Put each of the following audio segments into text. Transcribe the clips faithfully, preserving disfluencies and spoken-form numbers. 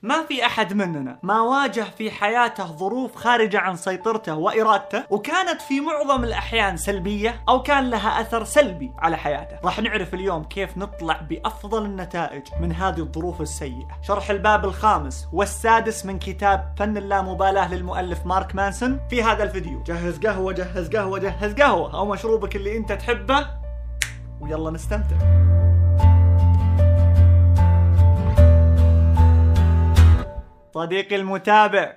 ما في أحد مننا ما واجه في حياته ظروف خارجة عن سيطرته وإرادته وكانت في معظم الأحيان سلبية أو كان لها أثر سلبي على حياته. راح نعرف اليوم كيف نطلع بأفضل النتائج من هذه الظروف السيئة. شرح الباب الخامس والسادس من كتاب فن اللامبالاة للمؤلف مارك مانسون في هذا الفيديو. جهز قهوة جهز قهوة جهز قهوة أو مشروبك اللي أنت تحبه ويلا نستمتع. صديقي المتابع،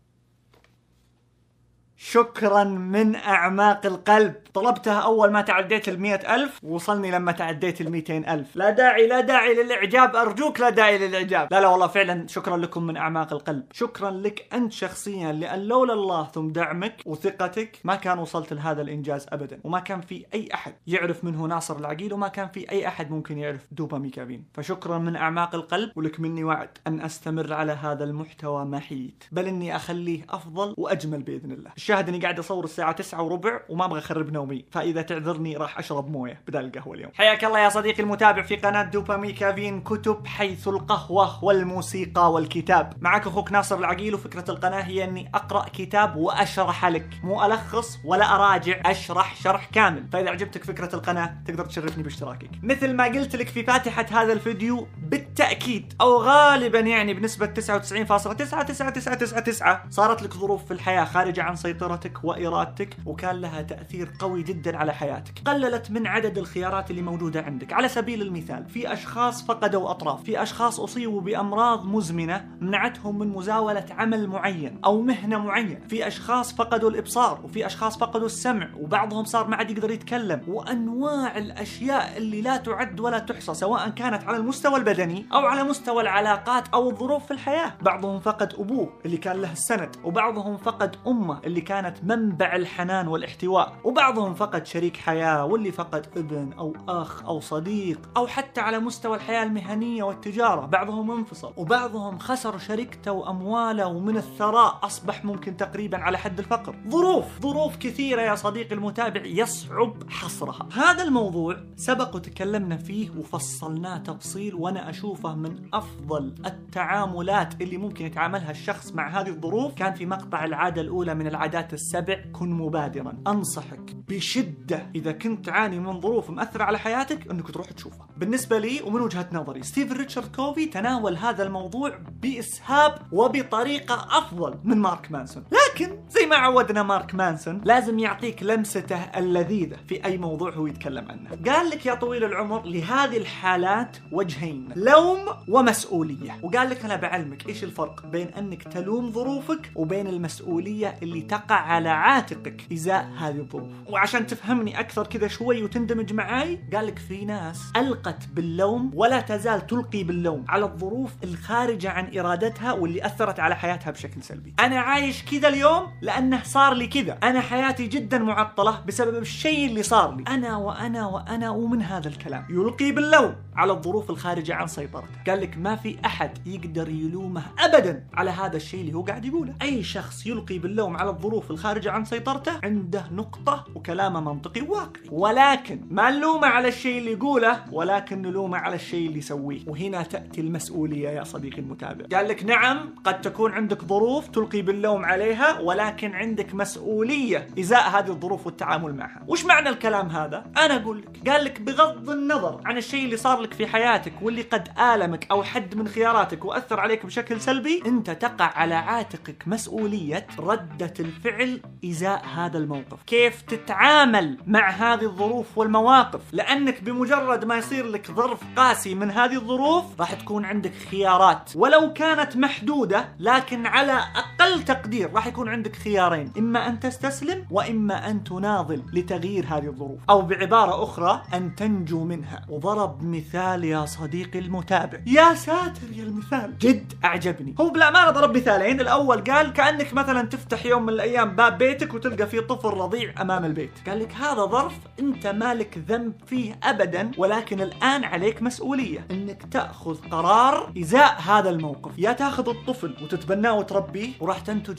شكرا من أعماق القلب. طلبتها أول ما تعديت المئة ألف ووصلني لما تعديت المئتين ألف. لا داعي لا داعي للإعجاب، أرجوك لا داعي للإعجاب. لا لا والله فعلا شكرا لكم من أعماق القلب. شكرا لك أنت شخصيا، لأن لولا الله ثم دعمك وثقتك ما كان وصلت لهذا الإنجاز أبدا، وما كان في أي أحد يعرف منه ناصر العقيل، وما كان في أي أحد ممكن يعرف دوبامي كافين. فشكرا من أعماق القلب، ولك مني وعد أن أستمر على هذا المحتوى ما حييت، بل إني أخليه أفضل وأجمل بإذن الله. الشاهد إني قاعد أصور الساعة تسعة وربع وما أبغى أخرب نومي، فإذا تعذرني راح أشرب موية بدل القهوة اليوم. حياك الله يا صديقي المتابع في قناة دوبامي كافين، كتب حيث القهوة والموسيقى والكتاب. معك أخوك ناصر العقيل، وفكرة القناة هي أني أقرأ كتاب وأشرح لك، مو ألخص ولا أراجع، أشرح شرح كامل. فإذا عجبتك فكرة القناة تقدر تشرفني باشتراكك. مثل ما قلت لك في فاتحة هذا الفيديو، بالتأكيد أو غالبا يعني بنسبة تسعة وتسعين فاصلة تسعة تسعة تسعة تسعة تسعة صارت لك ظروف في الحياة خارجة عن سيطرتك وإرادتك، وكان لها تأثير قوي جدا على حياتك. قللت من عدد الخيارات اللي موجودة عندك. على سبيل المثال، في أشخاص فقدوا أطراف، في أشخاص أصيبوا بأمراض مزمنة منعتهم من مزاولة عمل معين أو مهنة معينة، في أشخاص فقدوا الإبصار، وفي أشخاص فقدوا السمع، وبعضهم صار ما عاد يقدر يتكلم، وأنواع الأشياء اللي لا تعد ولا تحصى، سواء كانت على المستوى البدني أو على مستوى العلاقات أو الظروف في الحياة. بعضهم فقد أبوه اللي كان له السند، وبعضهم فقد أمه اللي كانت منبع الحنان والاحتواء، وبعضهم فقد شريك حياة، واللي فقد ابن أو أخ أو صديق، أو حتى على مستوى الحياة المهنية والتجارة بعضهم انفصل، وبعضهم خسر شركته وأمواله، ومن الثراء أصبح ممكن تقريبا على حد الفقر. ظروف ظروف كثيرة يا صديقي المتابع يصعب حصرها. هذا الموضوع سبق وتكلمنا فيه وفصلناه تفصيل، وأنا أشوفه من أفضل التعاملات اللي ممكن يتعاملها الشخص مع هذه الظروف. كان في مقطع العادة الأولى من العادات السبع، كن مبادرا. أنصحك بشدة إذا كنت تعاني من ظروف مأثرة على حياتك أنك تروح تشوفها. بالنسبة لي ومن وجهة نظري، ستيفن ريتشارد كوفي تناول هذا الموضوع بإسهاب وبطريقة أفضل من مارك مانسون، لكن زي ما عودنا مارك مانسون لازم يعطيك لمسته اللذيذة في أي موضوع هو يتكلم عنه. قال لك يا طويل العمر، لهذه الحالات وجهين، لوم ومسؤولية. وقال لك أنا بعلمك إيش الفرق بين أنك تلوم ظروفك وبين المسؤولية اللي تقع على عاتقك إزاء هذه الظروف. وعشان تفهمني أكثر كذا شوي وتندمج معاي، قال لك في ناس ألقت باللوم ولا تزال تلقي باللوم على الظروف الخارجة عن إرادتها واللي أثرت على حياتها بشكل سلبي. أنا عايش كذا اليوم لأنه صار لي كذا، أنا حياتي جدا معطلة بسبب الشيء اللي صار لي، أنا وأنا وأنا ومن هذا الكلام يلقي باللوم على الظروف الخارجة عن سيطرته. قال لك ما في أحد يقدر يلومه أبدا على هذا الشيء اللي هو قاعد يقوله. أي شخص يلقي باللوم على الظروف الخارجة عن سيطرته عنده نقطة وكلامه منطقي وواقعي، ولكن ما نلومه على الشيء اللي يقوله، ولكن نلومه على الشيء اللي يسويه. وهنا تأتي المسؤولية يا صديقي المتابع. قال لك نعم، قد تكون عندك ظروف تلقي باللوم عليها، ولكن عندك مسؤولية إزاء هذه الظروف والتعامل معها. وش معنى الكلام هذا؟ أنا أقول لك، قال لك بغض النظر عن الشيء اللي صار لك في حياتك واللي قد آلمك أو حد من خياراتك وأثر عليك بشكل سلبي، أنت تقع على عاتقك مسؤولية ردة الفعل إزاء هذا الموقف. كيف تتعامل مع هذه الظروف والمواقف، لأنك بمجرد ما يصير لك ظرف قاسي من هذه الظروف راح تكون عندك خيارات ولو كانت محدودة، لكن على أقل تقدير راح يكون عندك خيارين، إما أن تستسلم وإما أن تناضل لتغيير هذه الظروف، أو بعبارة أخرى أن تنجو منها. وضرب مثال يا صديقي المتابع، يا ساتر يا المثال جد أعجبني. هو بالأمانة ضرب مثالين. الأول قال كأنك مثلا تفتح يوم من الأيام باب بيتك وتلقى فيه طفل رضيع أمام البيت. قال لك هذا ظرف أنت مالك ذنب فيه أبدا، ولكن الآن عليك مسؤولية أنك تأخذ قرار إزاء هذا الموقف. يا تأخذ الطفل وتتبناه وتربيه وراح تنتج مشاكل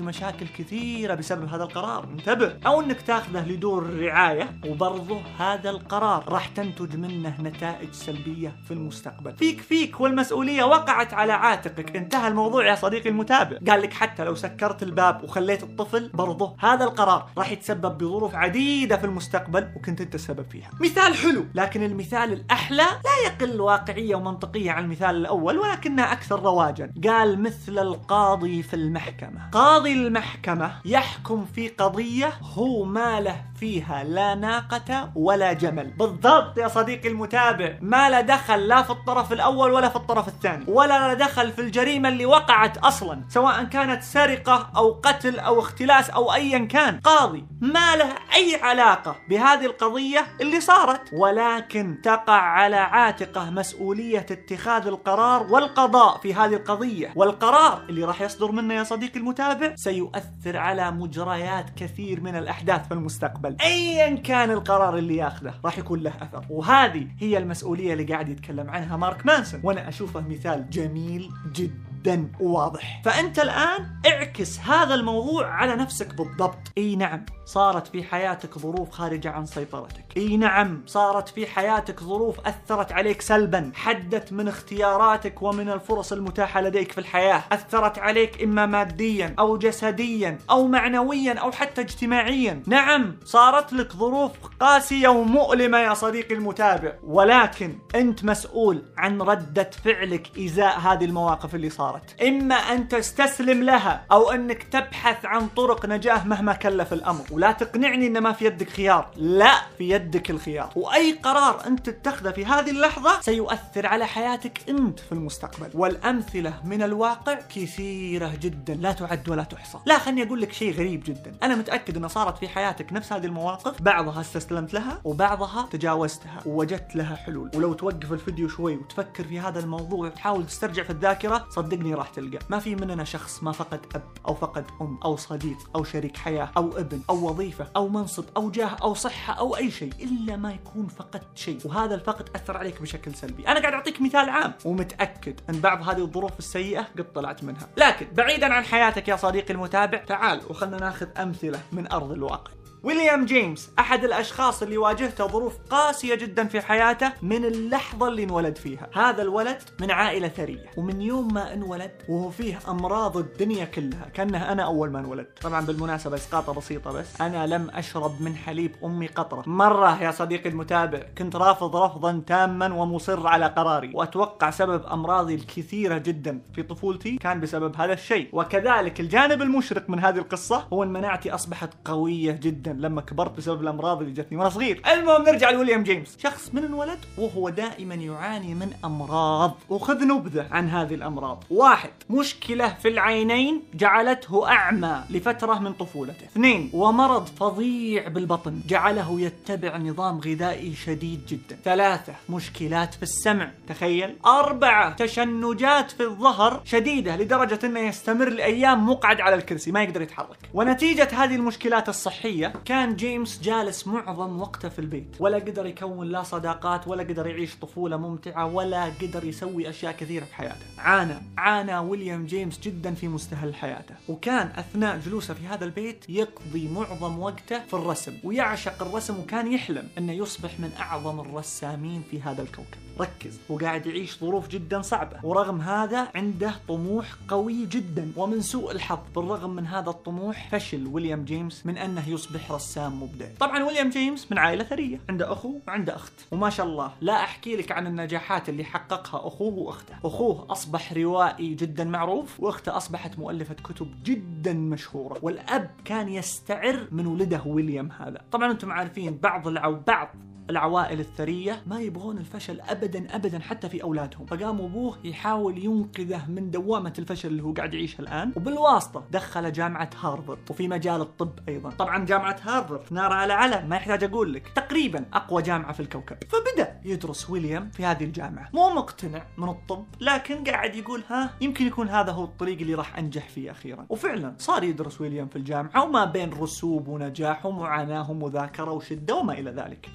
كثيرة بسبب هذا القرار، انتبه. أو أنك تاخذه لدور الرعاية وبرضه هذا القرار راح تنتج منه نتائج سلبية في المستقبل. فيك فيك والمسؤولية وقعت على عاتقك. انتهى الموضوع يا صديقي المتابع. قال لك حتى لو سكرت الباب وخليت الطفل، برضه هذا القرار راح يتسبب بظروف عديدة في المستقبل وكنت انت السبب فيها. مثال حلو، لكن المثال الأحلى لا يقل واقعية ومنطقية عن المثال الأول ولكنها أكثر رواجا. قال مثل القاضي في المحكمة. قاضي المحكمة يحكم في قضية هو ما له فيها لا ناقة ولا جمل. بالضبط يا صديقي المتابع، ما له دخل لا في الطرف الأول ولا في الطرف الثاني، ولا له دخل في الجريمة اللي وقعت أصلا، سواء كانت سرقة أو قتل أو اختلاس أو أيا كان. قاضي ما له أي علاقة بهذه القضية اللي صارت، ولكن تقع على عاتقه مسؤولية اتخاذ القرار والقضاء في هذه القضية. والقرار اللي راح يصدر منه يا صديقي المتابع سيؤثر على مجريات كثير من الأحداث في المستقبل. أيا كان القرار اللي ياخذه راح يكون له أثر، وهذه هي المسؤولية اللي قاعد يتكلم عنها مارك مانسون، وأنا أشوفه مثال جميل جدا جدا واضح. فأنت الآن اعكس هذا الموضوع على نفسك بالضبط. اي نعم صارت في حياتك ظروف خارجة عن سيطرتك، اي نعم صارت في حياتك ظروف أثرت عليك سلبا، حدت من اختياراتك ومن الفرص المتاحة لديك في الحياة، أثرت عليك إما ماديا أو جسديا أو معنويا أو حتى اجتماعيا. نعم صارت لك ظروف قاسية ومؤلمة يا صديقي المتابع، ولكن أنت مسؤول عن ردة فعلك إزاء هذه المواقف اللي صارت. إما أن تستسلم لها أو أنك تبحث عن طرق نجاة مهما كلف الأمر. ولا تقنعني إن ما في يدك خيار، لا في يدك الخيار، وأي قرار أنت تتخذه في هذه اللحظة سيؤثر على حياتك أنت في المستقبل. والأمثلة من الواقع كثيرة جدا لا تعد ولا تحصى. لا خلني أقول لك شيء غريب جدا، أنا متأكد أن صارت في حياتك نفس هذه المواقف، بعضها استسلمت لها وبعضها تجاوزتها ووجدت لها حلول. ولو توقف الفيديو شوي وتفكر في هذا الموضوع وتحاول تسترجع في الذاكرة، صدقني راح تلقى ما في مننا شخص ما فقد أب أو فقد أم أو صديق أو شريك حياة أو ابن أو وظيفة أو منصب أو جاه أو صحة أو أي شيء إلا ما يكون فقد شيء، وهذا الفقد أثر عليك بشكل سلبي. أنا قاعد أعطيك مثال عام ومتأكد أن بعض هذه الظروف السيئة قد طلعت منها. لكن بعيدا عن حياتك يا صديقي المتابع، تعال وخلنا ناخذ أمثلة من أرض الواقع. ويليام جيمس أحد الأشخاص اللي واجهته ظروف قاسية جدا في حياته من اللحظة اللي انولد فيها. هذا الولد من عائلة ثرية، ومن يوم ما انولد وهو فيه أمراض الدنيا كلها، كأنه أنا أول ما انولد. طبعا بالمناسبة إسقاطة بسيطة، بس أنا لم أشرب من حليب أمي قطرة. مرة يا صديقي المتابع كنت رافض رفضا تاما ومصر على قراري، وأتوقع سبب أمراضي الكثيرة جدا في طفولتي كان بسبب هذا الشيء. وكذلك الجانب المشرق من هذه القصة هو أن مناعتي أصبحت قوية جدا لما كبرت بسبب الأمراض اللي جتني وأنا صغير. المهم نرجع لويليام جيمس، شخص من انولد وهو دائما يعاني من أمراض، وخذ نبذة عن هذه الأمراض. واحد، مشكلة في العينين جعلته أعمى لفترة من طفولته. اثنين، ومرض فظيع بالبطن جعله يتبع نظام غذائي شديد جدا. ثلاثة، مشكلات في السمع، تخيل. أربعة، تشنجات في الظهر شديدة لدرجة أنه يستمر لأيام مقعد على الكرسي ما يقدر يتحرك. ونتيجة هذه المشكلات الصحية كان جيمس جالس معظم وقته في البيت، ولا قدر يكون لا صداقات ولا قدر يعيش طفولة ممتعة ولا قدر يسوي أشياء كثيرة في حياته. عانى عانى ويليام جيمس جدا في مستهل حياته، وكان أثناء جلوسه في هذا البيت يقضي معظم وقته في الرسم، ويعشق الرسم، وكان يحلم أنه يصبح من أعظم الرسامين في هذا الكوكب. ركز، وقاعد يعيش ظروف جدا صعبة، ورغم هذا عنده طموح قوي جدا. ومن سوء الحظ بالرغم من هذا الطموح فشل ويليام جيمس من أنه يصبح رسام مبدع. طبعا ويليام جيمس من عائلة ثرية، عنده أخو وعنده أخت، وما شاء الله لا أحكي لك عن النجاحات اللي حققها أخوه وأخته. أخوه أصبح روائي جدا معروف، وأخته أصبحت مؤلفة كتب جدا مشهورة، والأب كان يستعر من ولده ويليام هذا. طبعا أنتم عارفين بعض العو بعض العوائل الثرية ما يبغون الفشل أبدا أبدا حتى في أولادهم، فقام أبوه يحاول ينقذه من دوامة الفشل اللي هو قاعد يعيشها الآن، وبالواسطة دخل جامعة هارفارد وفي مجال الطب أيضا. طبعا جامعة هارفارد نار على علم، ما يحتاج أقول لك، تقريبا أقوى جامعة في الكوكب. فبدأ يدرس ويليام في هذه الجامعة، مو مقتنع من الطب، لكن قاعد يقول ها يمكن يكون هذا هو الطريق اللي راح أنجح فيه أخيرا. وفعلا صار يدرس ويليام في الجامعة، وما بين رسوب ونجاح ومعاناة ومذاكرة وشدة وما إلى ذلك. ولكن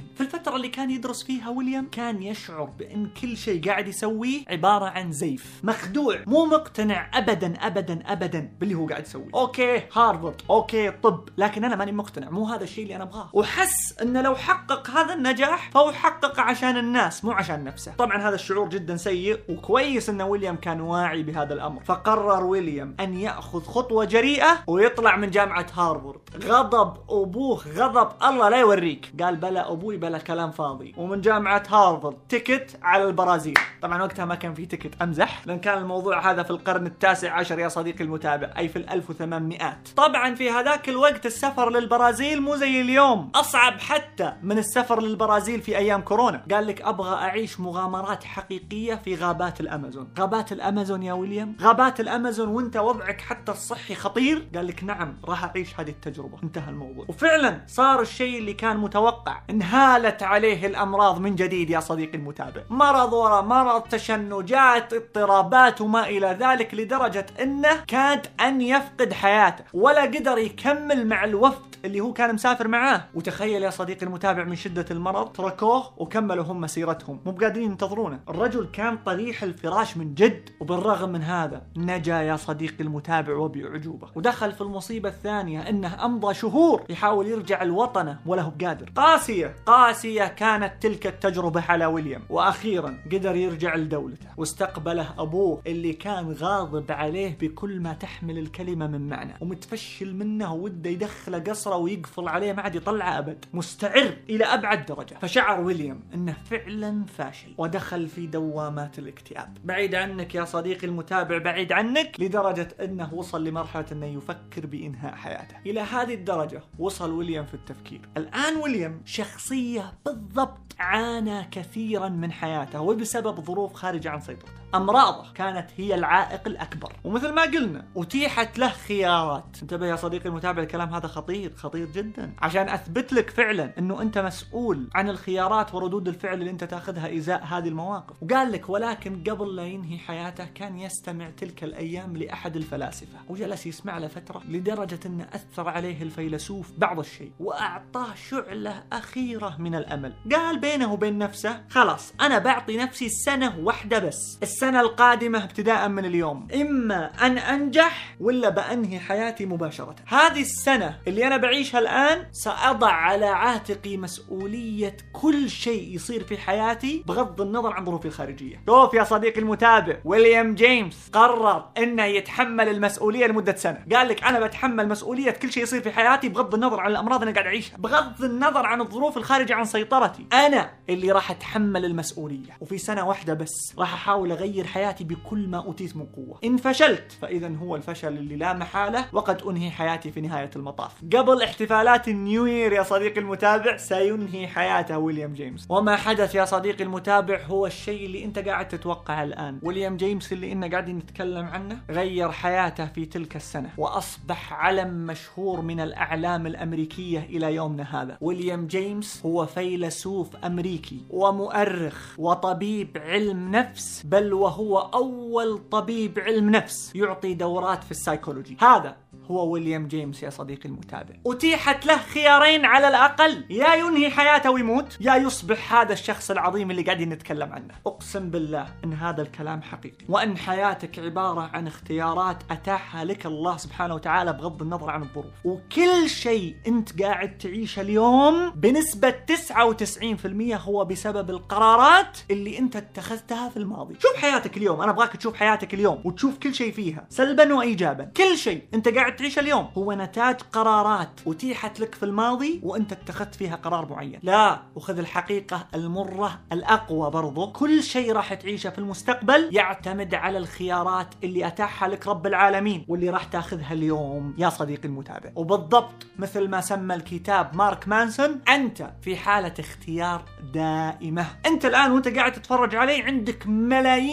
في الفترة اللي كان يدرس فيها ويليام كان يشعر بأن كل شيء قاعد يسويه عبارة عن زيف، مخدوع، مو مقتنع أبدا أبدا أبدا باللي هو قاعد يسويه. أوكي هارفارد، أوكي طب، لكن أنا ماني مقتنع، مو هذا الشيء اللي أنا أبغاه. وحس أنه لو حقق هذا النجاح فهو حقق عشان الناس مو عشان نفسه. طبعا هذا الشعور جدا سيء، وكويس أن ويليام كان واعي بهذا الأمر. فقرر ويليام أن يأخذ خطوة جريئة ويطلع من جامعة هارفارد. غضب أبوه غضب الله لا يوريك، قال بلا أبوي بلا كلام فاضي، ومن جامعة هارفارد تكت على البرازيل. طبعا وقتها ما كان في تكت، أمزح، لأن كان الموضوع هذا في القرن التاسع عشر يا صديقي المتابع، أي في الألف وثمانمائات. طبعا في هذاك الوقت السفر للبرازيل مو زي اليوم، أصعب حتى من السفر للبرازيل في أيام كورونا. قال لك أبغى أعيش مغامرات حقيقية في غابات الأمازون. غابات الأمازون يا ويليام، غابات الأمازون وانت وضعك حتى الصحي خطير؟ قال لك نعم راح أعيش هذه التجربة. انتهى الموضوع. وفعلا صار الشيء اللي كان متوقع، انهالت عليه الأمراض من جديد يا صديقي المتابع، مرض ورا مرض، تشنجات، اضطرابات وما إلى ذلك، لدرجة أنه كاد أن يفقد حياته ولا قدر يكمل مع الوفد اللي هو كان مسافر معاه. وتخيل يا صديقي المتابع من شدة المرض تركوه وكملوا هم مسيرتهم، مو قادرين ينتظرونه. الرجل كان طريح الفراش من جد، وبالرغم من هذا نجا يا صديقي المتابع وبأعجوبة. ودخل في المصيبة الثانية أنه أمضى شهور يحاول يرجع الوطنه ولا هو قادر. قاسية قاسية كانت تلك التجربة على ويليام، وأخيرا قدر يرجع لدولته، واستقبله أبوه اللي كان غاضب عليه بكل ما تحمل الكلمة من معنى، ومتفشل منه وده يدخله قصره ويقفل عليه ما عاد يطلع أبد، مستعر إلى أبعد درجة. فشعر ويليام أنه فعلا فاشل ودخل في دوامات الاكتئاب. بعيد عنك يا صديقي المتابع، بعيد عنك، لدرجة أنه وصل لمرحلة أنه يفكر بإنهاء حياته. إلى هذه الدرجة وصل ويليام في التفكير. الآن ويليام شخصية بالضبط عانى كثيرا من حياته وبسبب ظروف خارجة عن سيطرته. أمراضه كانت هي العائق الأكبر، ومثل ما قلنا أتيحت له خيارات. انتبه يا صديقي المتابع، الكلام هذا خطير خطير جدا، عشان أثبت لك فعلا أنه أنت مسؤول عن الخيارات وردود الفعل اللي أنت تأخذها إزاء هذه المواقف. وقال لك ولكن قبل لا ينهي حياته كان يستمع تلك الأيام لأحد الفلاسفة، وجلس يسمع له فترة لدرجة أنه أثر عليه الفيلسوف بعض الشيء وأعطاه شعلة أخيرة من الأمل. قال بينه وبين نفسه خلاص أنا بعطي نفسي سنة واحدة بس، السنة القادمة ابتداء من اليوم إما أن أنجح ولا بأنهي حياتي مباشرة. هذه السنة اللي أنا بعيشها الآن سأضع على عاتقي مسؤولية كل شيء يصير في حياتي بغض النظر عن ظروفي الخارجية. شوف يا صديقي المتابع، ويليام جيمس قرر أنه يتحمل المسؤولية لمدة سنة. قال لك أنا بتحمل مسؤولية كل شيء يصير في حياتي بغض النظر عن الأمراض اللي أنا قاعد أعيشها، بغض النظر عن الظروف الخارجة عن سيطرتي، أنا اللي راح أتحمل المسؤولية. وفي سنة واحدة بس راح أحاول أغير حياتي بكل ما أوتيت من قوة. إن فشلت فإذا هو الفشل اللي لا محالة وقد أنهي حياتي في نهاية المطاف. قبل احتفالات النيو يير يا صديقي المتابع سينهي حياته ويليام جيمس. وما حدث يا صديقي المتابع هو الشيء اللي أنت قاعد تتوقعه الآن. ويليام جيمس اللي إننا قاعدين نتكلم عنه غير حياته في تلك السنة وأصبح علم مشهور من الأعلام الأمريكية إلى يومنا هذا. ويليام جيمس هو فيلسوف أمريكي ومؤرخ وطبيب علم نفس، بل وهو أول طبيب علم نفس يعطي دورات في السايكولوجي. هذا هو ويليام جيمس يا صديقي المتابع. أتيحت له خيارين على الأقل، يا ينهي حياته ويموت يا يصبح هذا الشخص العظيم اللي قاعدين نتكلم عنه. أقسم بالله إن هذا الكلام حقيقي، وأن حياتك عبارة عن اختيارات أتاحها لك الله سبحانه وتعالى بغض النظر عن الظروف. وكل شيء أنت قاعد تعيشه اليوم بنسبة تسعة وتسعين بالمئة هو بسبب القرارات اللي أنت اتخذتها في الماضي. شوف حياتك اليوم، أنا أبغاك تشوف حياتك اليوم وتشوف كل شيء فيها سلبا وإيجابا. كل شيء أنت قاعد تعيش اليوم هو نتاج قرارات أتيحت لك في الماضي وأنت اتخذت فيها قرار معين. لا، وخذ الحقيقة المرة الأقوى برضو، كل شيء راح تعيشه في المستقبل يعتمد على الخيارات اللي أتاحها لك رب العالمين واللي راح تاخذها اليوم يا صديقي المتابع. وبالضبط مثل ما سمى الكتاب مارك مانسون، أنت في حالة اختيار دائمة. أنت الآن وأنت قاعد تتفرج علي عندك ملايين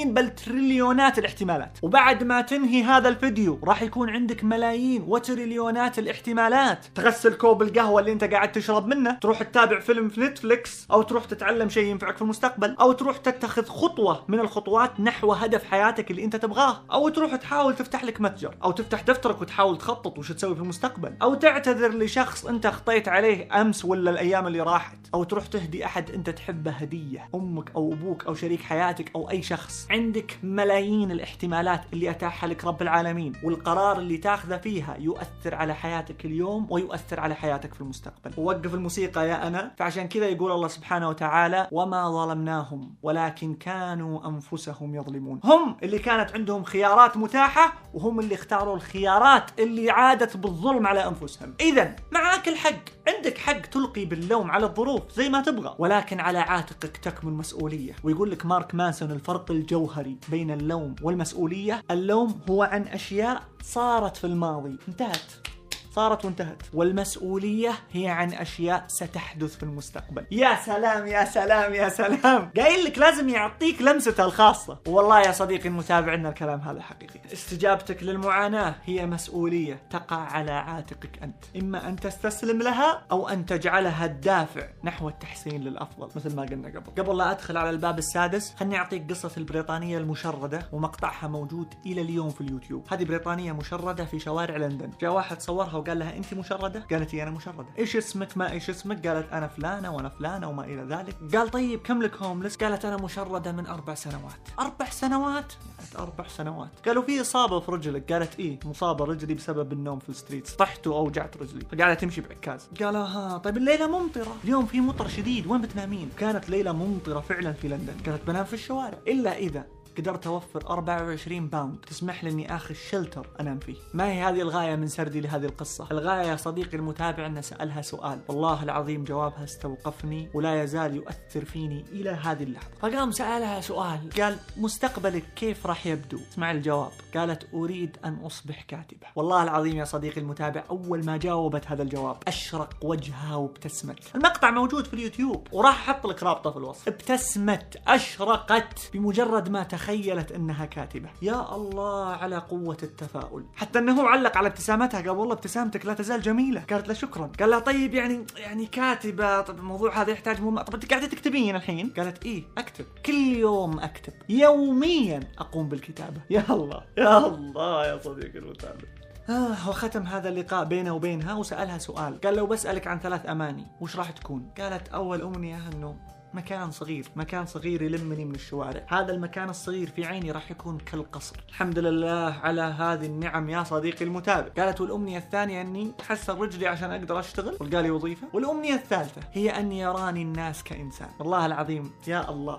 ملايين بل تريليونات الاحتمالات. وبعد ما تنهي هذا الفيديو راح يكون عندك ملايين وتريليونات الاحتمالات. تغسل كوب القهوة اللي انت قاعد تشرب منه، تروح تتابع فيلم في نتفليكس، او تروح تتعلم شيء ينفعك في المستقبل، او تروح تتخذ خطوة من الخطوات نحو هدف حياتك اللي انت تبغاه، او تروح تحاول تفتح لك متجر، او تفتح دفترك وتحاول تخطط وش تسوي في المستقبل، او تعتذر لشخص انت خطيت عليه امس ولا الايام اللي راحت، او تروح تهدي احد انت تحبه هدية، امك او ابوك او شريك حياتك او اي شخص. عندك ملايين الاحتمالات اللي اتاحها لك رب العالمين، والقرار اللي تاخذه فيها يؤثر على حياتك اليوم ويؤثر على حياتك في المستقبل. ووقف الموسيقى يا انا. فعشان كذا يقول الله سبحانه وتعالى: وما ظلمناهم ولكن كانوا انفسهم يظلمون. هم اللي كانت عندهم خيارات متاحة، وهم اللي اختاروا الخيارات اللي عادت بالظلم على انفسهم. اذا معاك الحق، عندك حق تلقي باللوم على الظروف زي ما تبغى، ولكن على عاتقك تكمن مسؤولية. ويقول لك مارك مانسون: الفرق الجوهري بين اللوم والمسؤولية، اللوم هو عن أشياء صارت في الماضي انتهت، صارت وانتهت، والمسؤولية هي عن أشياء ستحدث في المستقبل. يا سلام يا سلام يا سلام، قايل لك لازم يعطيك لمسته الخاصة. والله يا صديقي المتابع إن الكلام هذا حقيقي. استجابتك للمعاناة هي مسؤولية تقع على عاتقك أنت، إما أن تستسلم لها أو أن تجعلها الدافع نحو التحسين للأفضل. مثل ما قلنا قبل قبل لا أدخل على الباب السادس، خلني أعطيك قصة البريطانية المشردة، ومقطعها موجود إلى اليوم في اليوتيوب. هذه بريطانية مشردة في شوارع لندن، جاء واحد صورها قال لها: انت مشردة؟ قالت: انا مشردة. ايش اسمك؟ ما ايش اسمك؟ قالت: انا فلانة وانا فلانة وما الى ذلك. قال: طيب كم لك هوملس؟ قالت: انا مشردة من اربع سنوات. اربع سنوات؟ قالت: اربع سنوات. قالوا: في اصابة في رجلك؟ قالت: ايه مصابة رجلي بسبب النوم في الستريت، طحت واوجعت رجلي. فقالت تمشي بعكاز. قال: ها طيب الليلة ممطرة، اليوم في مطر شديد، وين بتنامين؟ كانت ليلة ممطرة فعلا في لندن. قالت: بنام في الشوارع، الا اذا قدرت أوفر أربعة وعشرين باوند تسمح لي إني آخذ شلتر أنام فيه. ما هي هذه الغاية من سردي لهذه القصة؟ الغاية يا صديقي المتابع أن سألها سؤال، والله العظيم جوابها استوقفني ولا يزال يؤثر فيني إلى هذه اللحظة. فقام سألها سؤال، قال: مستقبلك كيف راح يبدو؟ اسمع الجواب. قالت: أريد أن أصبح كاتبة. والله العظيم يا صديقي المتابع، أول ما جاوبت هذا الجواب أشرق وجهها وابتسمت. المقطع موجود في اليوتيوب وراح أحط لك رابطة في الوصف. ابتسمت، أشرقت بمجرد ما تخيل تخيلت انها كاتبة. يا الله على قوة التفاؤل. حتى انه علق على ابتسامتها، قال: والله ابتسامتك لا تزال جميلة. قالت له: شكرا. قال لها: طيب يعني يعني كاتبة، طب الموضوع هذا يحتاج مم... طب انت قاعدة تكتبين الحين؟ قالت: ايه اكتب، كل يوم اكتب، يوميا اقوم بالكتابة. يا الله يا الله يا صديقي المتابع. آه وختم هذا اللقاء بينه وبينها وسألها سؤال، قال: لو بسألك عن ثلاث أماني وش راح تكون؟ قالت: أول أمنية أنه مكان صغير، مكان صغير يلمني من الشوارع، هذا المكان الصغير في عيني راح يكون كالقصر. الحمد لله على هذه النعم يا صديقي المتابع. قالت: والأمنية الثانية أني أحسن رجلي عشان أقدر أشتغل ولقى لي وظيفة. والأمنية الثالثة هي أن يراني الناس كإنسان. والله العظيم يا الله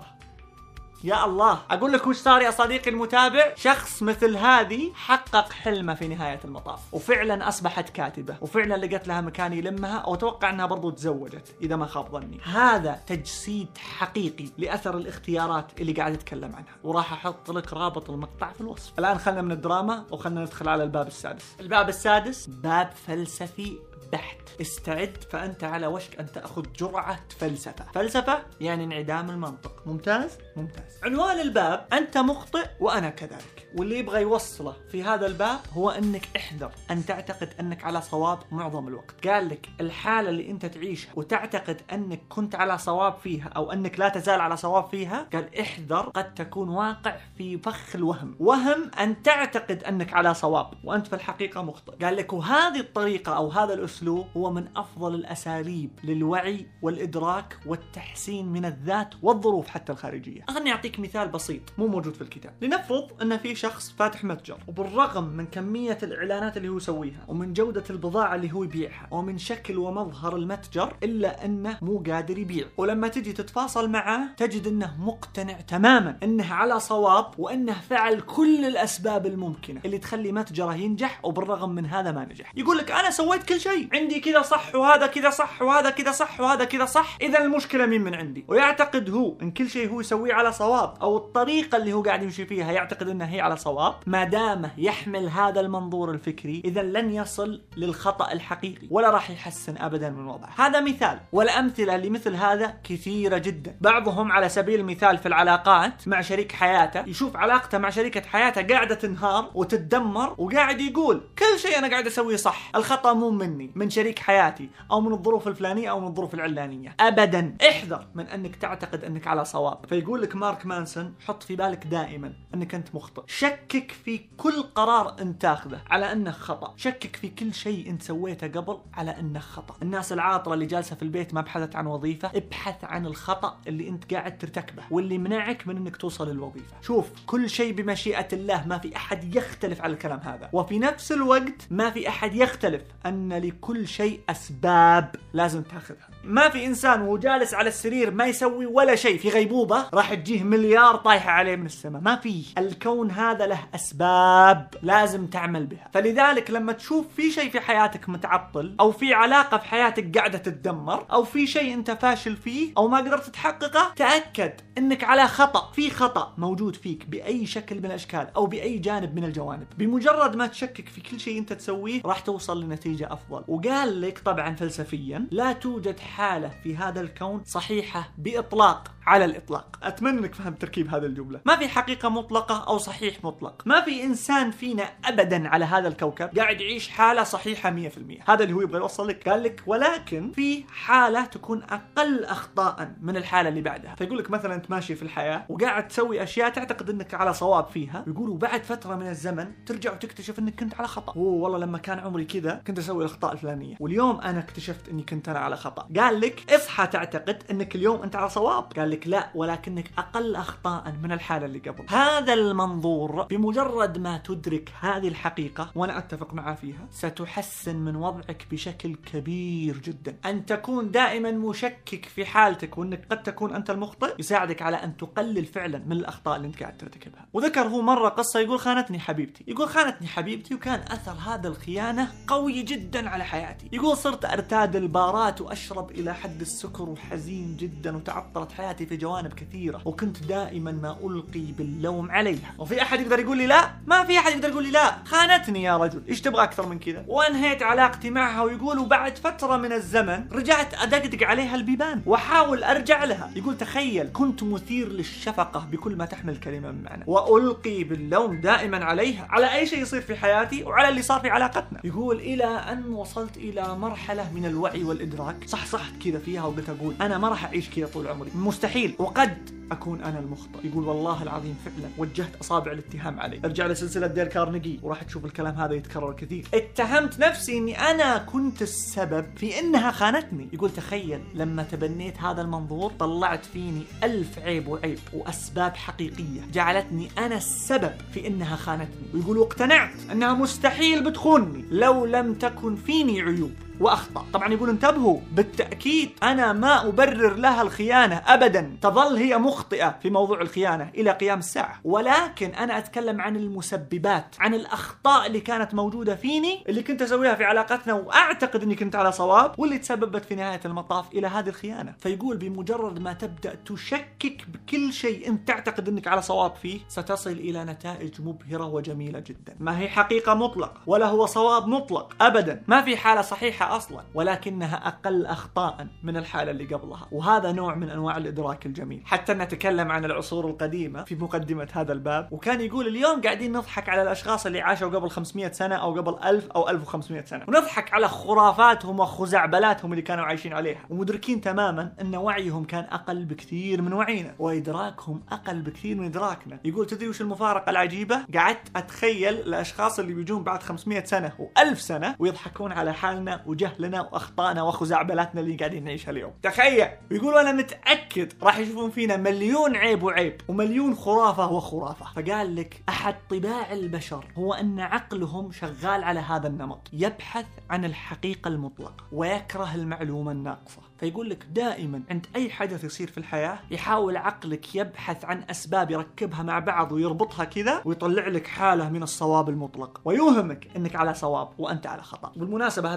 يا الله، أقول لك وش صار يا صديقي المتابع؟ شخص مثل هذه حقق حلمه في نهاية المطاف، وفعلا أصبحت كاتبة، وفعلا لقت لها مكان يلمها، وأتوقع أنها برضو تزوجت إذا ما خاب ظني. هذا تجسيد حقيقي لأثر الاختيارات اللي قاعد أتكلم عنها، وراح أحط لك رابط المقطع في الوصف. الآن خلنا من الدراما وخلنا ندخل على الباب السادس. الباب السادس باب فلسفي بحت. استعد، فأنت على وشك أن تأخذ جرعة فلسفة. فلسفة يعني انعدام المنطق. ممتاز؟ ممتاز. عنوان الباب: أنت مخطئ وأنا كذلك. واللي يبغى يوصله في هذا الباب هو أنك احذر أن تعتقد أنك على صواب معظم الوقت. قال لك الحالة اللي أنت تعيشها وتعتقد أنك كنت على صواب فيها أو أنك لا تزال على صواب فيها، قال احذر، قد تكون واقع في فخ الوهم، وهم أن تعتقد أنك على صواب وأنت في الحقيقة مخطئ. قال لك وهذه الطريقة أو هذا الأسلوب هو من أفضل الأساليب للوعي والإدراك والتحسين من الذات والظروف حتى الخارجية. خلني أعطيك مثال بسيط مو موجود في الكتاب. لنفرض أن في شخص فاتح متجر، وبالرغم من كمية الإعلانات اللي هو يسويها ومن جودة البضاعة اللي هو يبيعها ومن شكل ومظهر المتجر، إلا أنه مو قادر يبيع. ولما تجي تتفاصل معه تجد أنه مقتنع تماما أنه على صواب وأنه فعل كل الأسباب الممكنة اللي تخلي متجره ينجح، وبالرغم من هذا ما نجح. يقول لك أنا سويت كل شيء، عندي كذا صح وهذا كذا صح وهذا كذا صح وهذا كذا صح، إذا المشكلة مين من عندي؟ ويعتقد هو إن كل شيء هو يسويه على صواب، أو الطريقة اللي هو قاعد يمشي فيها يعتقد أنها هي على صواب، ما دامه يحمل هذا المنظور الفكري إذا لن يصل للخطأ الحقيقي ولا راح يحسن أبدا من وضعه. هذا مثال، والأمثلة لمثل هذا كثيرة جدا. بعضهم على سبيل المثال في العلاقات مع شريك حياته، يشوف علاقته مع شريكة حياته قاعدة تنهار وتتدمر وقاعد يقول كل شيء أنا قاعد أسويه صح، الخطأ مو مني، من شريك حياتي أو من الظروف الفلانية أو من الظروف العلانية. أبدا، احذر من أنك تعتقد أنك على صواب. فيقول لك مارك مانسون حط في بالك دائما أنك أنت مخطئ، شكك في كل قرار أنت تاخذه على أنه خطأ، شكك في كل شيء أنت سويته قبل على أنه خطأ. الناس العاطرة اللي جالسة في البيت ما بحثت عن وظيفة، ابحث عن الخطأ اللي أنت قاعد ترتكبه واللي منعك من أنك توصل للوظيفة. شوف، كل شيء بمشيئة الله، ما في أحد يختلف على الكلام هذا، وفي نفس الوقت ما في أحد يختلف أن لكل شيء أسباب لازم تاخذها. ما في إنسان وهو جالس على السرير ما يسوي ولا شيء في غيبوبة راح تجيه مليار طايحة عليه من السماء، ما في. الكون هذا له أسباب لازم تعمل بها. فلذلك لما تشوف في شيء في حياتك متعطل، أو في علاقة في حياتك قاعدة تتدمر، أو في شيء أنت فاشل فيه أو ما قدرت تحققه، تأكد أنك على خطأ، في خطأ موجود فيك بأي شكل من الأشكال أو بأي جانب من الجوانب. بمجرد ما تشكك في كل شيء أنت تسويه راح توصل لنتيجة أفضل. وقال لك طبعا فلسفيا لا توجد حالة في هذا الكون صحيحة بإطلاق على الإطلاق. أتمنى أنك فهمت تركيب هذه الجملة. ما في حقيقة مطلقة أو صحيح مطلق، ما في إنسان فينا أبدا على هذا الكوكب قاعد يعيش حالة صحيحة مية في المية. هذا اللي هو يبغى يوصل لك. قال لك ولكن في حالة تكون أقل أخطاء من الحالة اللي بعدها. فيقول لك مثلا أنت ماشي في الحياة وقاعد تسوي أشياء تعتقد أنك على صواب فيها، يقولوا بعد فترة من الزمن ترجع وتكتشف أنك كنت على خطأ. أوه والله لما كان عمري كذا كنت أسوي الأخطاء الفلانية، واليوم أنا اكتشفت أني كنت أنا على خطأ. قال لك اصحى تعتقد أنك اليوم أنت على صواب. قال لك لا، ولكن أقل أخطاء من الحالة اللي قبل. هذا المنظور بمجرد ما تدرك هذه الحقيقة، وأنا أتفق معه فيها، ستحسن من وضعك بشكل كبير جدا. أن تكون دائما مشكك في حالتك وأنك قد تكون أنت المخطئ يساعدك على أن تقلل فعلا من الأخطاء اللي أنت قاعد ترتكبها. وذكر هو مرة قصة يقول خانتني حبيبتي، يقول خانتني حبيبتي وكان أثر هذا الخيانة قوي جدا على حياتي. يقول صرت أرتاد البارات وأشرب إلى حد السكر وحزين جدا، وتعطلت حياتي في جوانب كثيرة، وكنت دائما ما ألقي باللوم عليها. وفي أحد يقدر يقول لي لا؟ ما في أحد يقدر يقول لي لا، خانتني يا رجل، إيش تبغى أكثر من كذا؟ وأنهيت علاقتي معها. ويقول وبعد فترة من الزمن رجعت أدقدق عليها البيبان وأحاول أرجع لها. يقول تخيل، كنت مثير للشفقة بكل ما تحمل كلمة من معنى، وألقي باللوم دائما عليها على أي شيء يصير في حياتي وعلى اللي صار في علاقتنا. يقول إلى أن وصلت إلى مرحلة من الوعي والإدراك، صح صحت كذا فيها وقلت أقول أنا ما راح أعيش كذا طول عمري، مستحيل، وقد أكون أنا المخطئ. يقول والله العظيم فعلا وجهت أصابع الاتهام علي. ارجع لسلسلة ديل كارنيجي وراح تشوف الكلام هذا يتكرر كثير. اتهمت نفسي إني أنا كنت السبب في إنها خانتني. يقول تخيل لما تبنيت هذا المنظور طلعت فيني ألف عيب وعيب وأسباب حقيقية جعلتني أنا السبب في إنها خانتني. ويقول واقتنعت أنها مستحيل بتخونني لو لم تكن فيني عيوب وأخطأ. طبعا يقول انتبهوا، بالتأكيد أنا ما أبرر لها الخيانة أبدا، تظل هي مخطئة في موضوع الخيانة إلى قيام الساعة، ولكن أنا أتكلم عن المسببات، عن الأخطاء اللي كانت موجودة فيني اللي كنت أسويها في علاقتنا وأعتقد أني كنت على صواب، واللي تسببت في نهاية المطاف إلى هذه الخيانة. فيقول بمجرد ما تبدأ تشكك بكل شيء أنت تعتقد أنك على صواب فيه ستصل إلى نتائج مبهرة وجميلة جدا. ما هي حقيقة مطلقة ولا هو صواب مطلق أبدا، ما في حالة صحيحة أصلا، ولكنها أقل أخطاء من الحالة اللي قبلها. وهذا نوع من أنواع الإدراك الجميل. حتى نتكلم عن العصور القديمة في مقدمة هذا الباب، وكان يقول اليوم قاعدين نضحك على الأشخاص اللي عاشوا قبل خمسمائة سنة أو قبل ألف أو ألف وخمسمائة سنة، ونضحك على خرافاتهم وخزعبلاتهم اللي كانوا عايشين عليها، ومدركين تماما أن وعيهم كان أقل بكثير من وعينا، وإدراكهم أقل بكثير من إدراكنا. يقول تدري وش المفارقة العجيبة؟ قعدت أتخيل الأشخاص اللي بيجون بعد خمسمائة سنة وألف سنة ويضحكون على حالنا وجهلنا وأخطائنا وخزعبلاتنا اللي قاعدين نعيشها اليوم. تخيل. ويقولوا أنا متأكد راح يشوفون فينا مليون عيب وعيب ومليون خرافة وخرافة. فقال لك أحد طباع البشر هو أن عقلهم شغال على هذا النمط، يبحث عن الحقيقة المطلقة ويكره المعلومة الناقصة. فيقول لك دائما عند أي حدث يصير في الحياة يحاول عقلك يبحث عن أسباب يركبها مع بعض ويربطها كذا ويطلع لك حالة من الصواب المطلق ويوهمك أنك على صواب وأنت على خطأ. بالمناسبة هذا الكلام حقيقي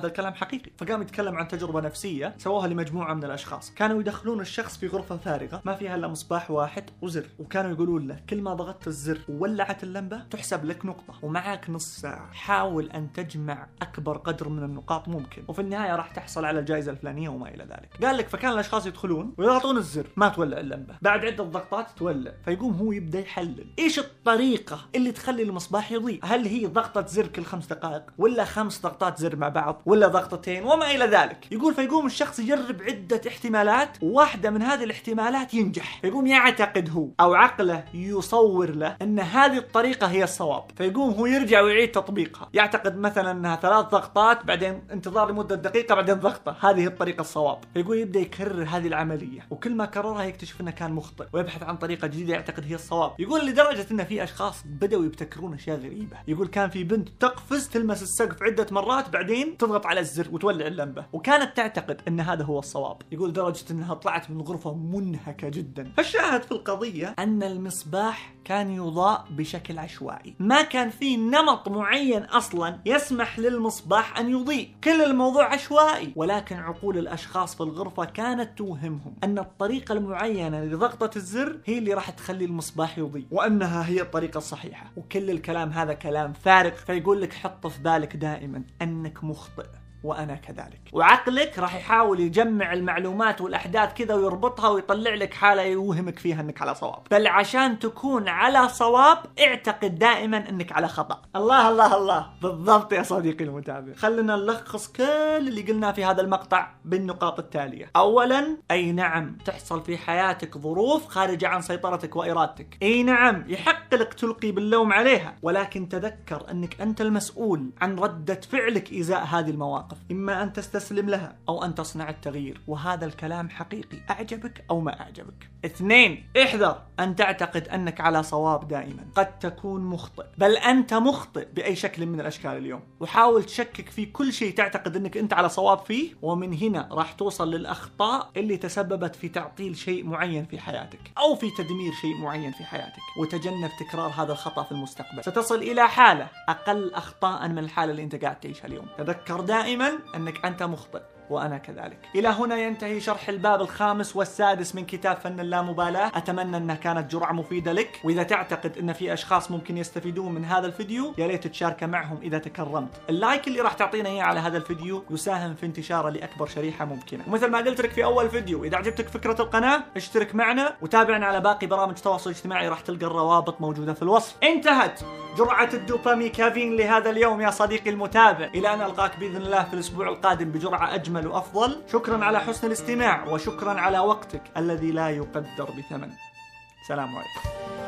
حقيقي. فقام يتكلم عن تجربة نفسية سووها لمجموعة من الأشخاص، كانوا يدخلون الشخص في غرفة فارغة ما فيها إلا مصباح واحد وزر، وكانوا يقولون له كل ما ضغطت الزر وولعت اللمبة تحسب لك نقطة ومعك نص ساعة، حاول أن تجمع أكبر قدر من النقاط ممكن، وفي النهاية راح تحصل على الجائزة الفلانية وما إلى ذلك. قال لك فكان الأشخاص يدخلون ويضغطون الزر ما تولع اللمبة، بعد عدة ضغطات تولع، فيقوم هو يبدأ يحلل إيش الطريقة اللي تخلي المصباح يضيء، هل هي ضغطة زر كل خمس دقائق ولا خمس ضغطات زر مع بعض ولا ضغطتين وما إلى ذلك. يقول فيقوم الشخص يجرب عدة احتمالات، واحدة من هذه الاحتمالات ينجح، فيقوم يعتقد هو أو عقله يصور له أن هذه الطريقة هي الصواب، فيقوم هو يرجع ويعيد تطبيقها، يعتقد مثلا أنها ثلاث ضغطات بعدين انتظار لمدة دقيقة بعدين ضغطة، هذه الطريقة الصواب، فيقول يبدأ يكرر هذه العملية، وكل ما كررها يكتشف أنه كان مخطئ ويبحث عن طريقة جديدة يعتقد هي الصواب. يقول لدرجة أن في أشخاص بدأوا يبتكرون أشياء غريبة. يقول كان في بنت تقفز تلمس السقف عدة مرات بعدين تضغط على الزر وتولع اللمبة، وكانت تعتقد أن هذا هو الصواب. يقول درجة أنها طلعت من الغرفة منهكة جدا. فالشاهد في القضية أن المصباح كان يضاء بشكل عشوائي، ما كان في نمط معين أصلا يسمح للمصباح أن يضيء، كل الموضوع عشوائي، ولكن عقول الأشخاص في الغرفة كانت توهمهم أن الطريقة المعينة لضغطة الزر هي اللي راح تخلي المصباح يضيء وأنها هي الطريقة الصحيحة، وكل الكلام هذا كلام فارغ. فيقول لك حط في بالك دائما أنك مخطئ وأنا كذلك، وعقلك راح يحاول يجمع المعلومات والأحداث كذا ويربطها ويطلع لك حالة يوهمك فيها أنك على صواب، بل عشان تكون على صواب اعتقد دائما أنك على خطأ. الله الله الله، بالضبط يا صديقي المتابع. خلنا نلخص كل اللي قلناه في هذا المقطع بالنقاط التالية. أولا، أي نعم تحصل في حياتك ظروف خارجة عن سيطرتك وإرادتك، أي نعم يحق لك تلقي باللوم عليها، ولكن تذكر أنك أنت المسؤول عن ردة فعلك إزاء هذه المواقف، إما أن تستسلم لها أو أن تصنع التغيير، وهذا الكلام حقيقي أعجبك أو ما أعجبك. اثنين، احذر أن تعتقد أنك على صواب دائما، قد تكون مخطئ، بل أنت مخطئ بأي شكل من الأشكال اليوم، وحاول تشكك في كل شيء تعتقد أنك أنت على صواب فيه، ومن هنا راح توصل للأخطاء اللي تسببت في تعطيل شيء معين في حياتك أو في تدمير شيء معين في حياتك. وتجنب تكرار هذا الخطأ في المستقبل، ستصل إلى حالة أقل أخطاء من الحالة اللي أنت قاعد تعيشها اليوم. تذكر دائما أنك أنت مخطئ وأنا كذلك. إلى هنا ينتهي شرح الباب الخامس والسادس من كتاب فن اللامبالاة. أتمنى أنها كانت جرعة مفيدة لك، وإذا تعتقد أن في أشخاص ممكن يستفيدون من هذا الفيديو يا ريت تشاركه معهم إذا تكرمت. اللايك اللي راح تعطينا إياه على هذا الفيديو يساهم في انتشاره لأكبر شريحة ممكنة. ومثل ما قلت لك في أول فيديو، إذا عجبتك فكرة القناة اشترك معنا وتابعنا على باقي برامج التواصل الاجتماعي، راح تلقى الروابط موجودة في الوصف. انتهت جرعة الدوبامين كافين لهذا اليوم يا صديقي المتابع، إلى أن ألقاك بإذن الله في الأسبوع القادم بجرعة أجمل وأفضل. شكرا على حسن الاستماع، وشكرا على وقتك الذي لا يقدر بثمن. سلام عليكم.